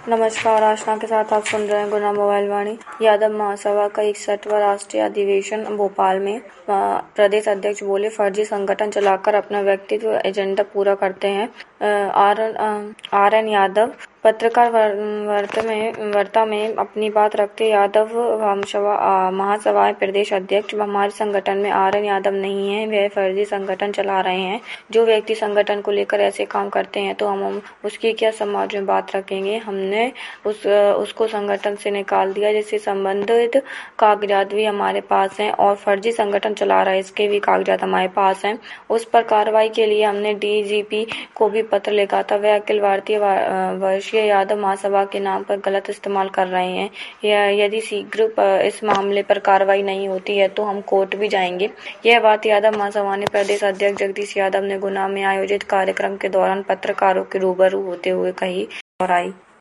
नमस्कार, आशना के साथ आप सुन रहे हैं गुना मोबाइल वाणी। यादव महासभा का 61वां राष्ट्रीय अधिवेशन भोपाल में। प्रदेश अध्यक्ष बोले, फर्जी संगठन चलाकर अपना व्यक्तिगत एजेंडा पूरा करते हैं। R N Yadav. पत्रकार वार्ता में अपनी बात रखते यादव महासभा प्रदेश अध्यक्ष, हमारे संगठन में आर एन यादव नहीं है, वह फर्जी संगठन चला रहे हैं। जो व्यक्ति संगठन को लेकर ऐसे काम करते हैं तो हम उसकी क्या समाज में बात रखेंगे। हमने उसको संगठन से निकाल दिया, जिससे संबंधित कागजात भी हमारे पास हैं और फर्जी संगठन चला रहा है इसके भी कागजात हमारे पास हैं। उस पर कार्रवाई के लिए हमने डीजीपी को भी पत्र लिखा था। वह अखिल भारतीय वर्षीय यादव महासभा के नाम पर गलत इस्तेमाल कर रहे हैं। यदि शीघ्र इस मामले पर कार्रवाई नहीं होती है तो हम कोर्ट भी जाएंगे। यह बात यादव महासभा ने प्रदेश अध्यक्ष जगदीश यादव ने गुना में आयोजित कार्यक्रम के दौरान पत्रकारों के रूबरू होते हुए कही और आई।